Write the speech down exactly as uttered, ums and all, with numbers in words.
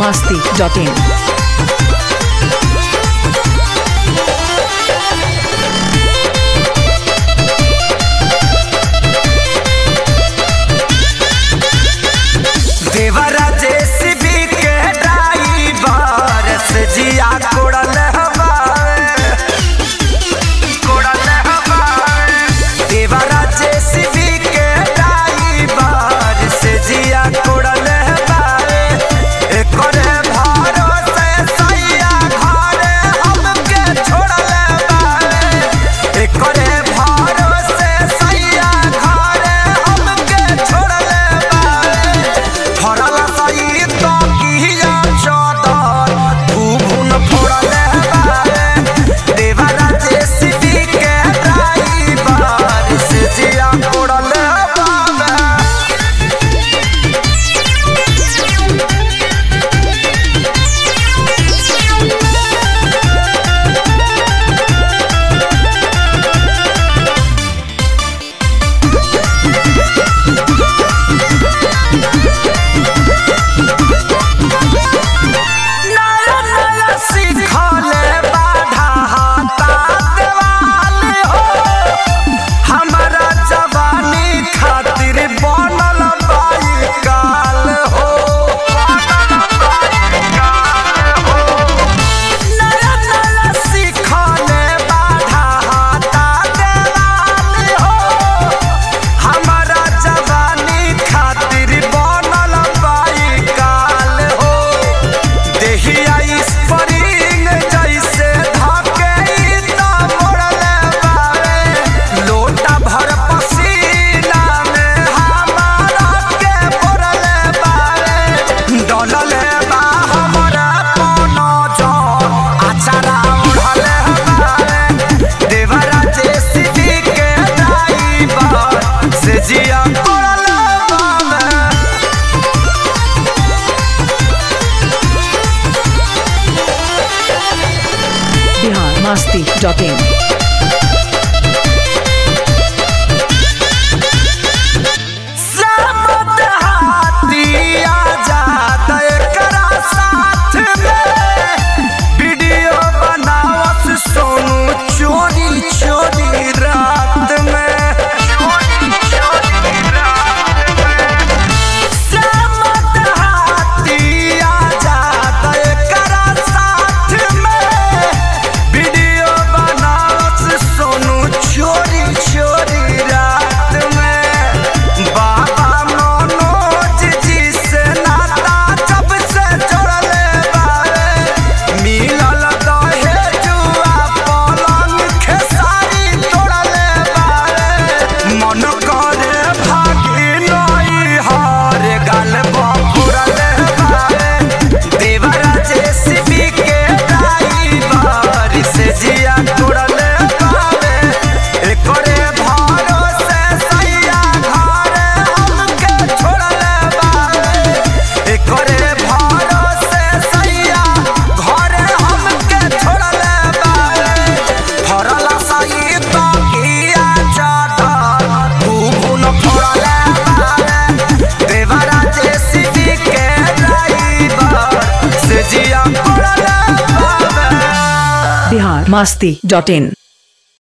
masti dot in. देवरा JCB के driver से जिया कोड़ल हवावे कोड़ल हवावे देवरा जेसीबी के ड्राइवर से जिया कोड़ल हवावे एकरे भरोसे सैया घरे हमके छोड़ल हवावे एकरे भरोसे सैया घरे हमके छोड़ल हवावे फड़ल सही तो किया चौदर भूभुन फोड़ल हवावे देवरा जेसीबी के ड्राइवर से जिया कोड़ल हवावे। नया नया सिखले बाधा हाथा देवाल हो हमारा जवानी खातिर बनल बाई काल हो नया नया सिखले बाधा हाथा देवाल हो हमारा जवानी खातिर बनल बाई काल हो देहिया स्प्रिंग जैसे धके इतना मोड़ल बावे लोटा भर पसीना में हमारा के पड़ल बावे डलल बा हमरा कोनो जोर अचारा उड़ल बावे देवरा जेसीबी के ड्राइवर से जिया कोड़ल बावे। Bihar masti dot in. समत हाथिया जात एकरा साथ में वीडियो बनावत सोनू चोरी चोरी रात में समत हाथिया जात एकरा साथ में वीडियो बनावत सोनू चोरी चोरी रात में बाबा मनोज जी से नाता जब से जोड़ल बारे मिलल दहेजुआ पलंग खेसारी तोड़ल बारे मन करे भागी नई हर गाल बफुरल बारे देवरा जेसीबी के ड्राइवर से जिया तोड़ल बारे एकरे भरोसे सैया घरे हमके छोड़ल बारे एकरे भरोसे सैया घरे हमके छोड़ल बारे फरल सही तो किया चादर भूभुन फोड़ल बारे देवरा जेसीबी के ड्राइवर से जिया कोड़ल बारे। Bihar masti dot in.